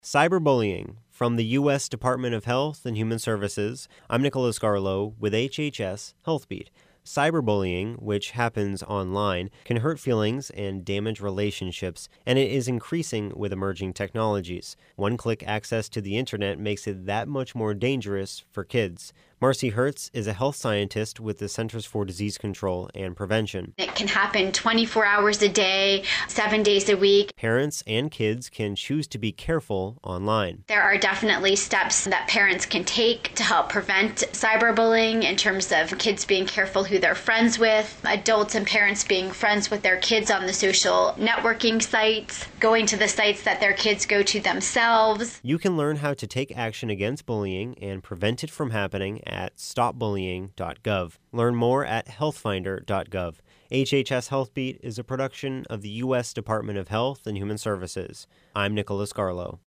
Cyberbullying. From the U.S. Department of Health and Human Services, I'm Nicholas Garlow with HHS HealthBeat. Cyberbullying, which happens online, can hurt feelings and damage relationships, and it is increasing with emerging technologies. One-click access to the internet makes it that much more dangerous for kids. Marcy Hertz is a health scientist with the Centers for Disease Control and Prevention. It can happen 24 hours a day, 7 days a week. Parents and kids can choose to be careful online. There are definitely steps that parents can take to help prevent cyberbullying in terms of kids being careful who they're friends with, adults and parents being friends with their kids on the social networking sites, going to the sites that their kids go to themselves. You can learn how to take action against bullying and prevent it from happening at stopbullying.gov. Learn more at healthfinder.gov. HHS HealthBeat is a production of the U.S. Department of Health and Human Services. I'm Nicholas Garlow.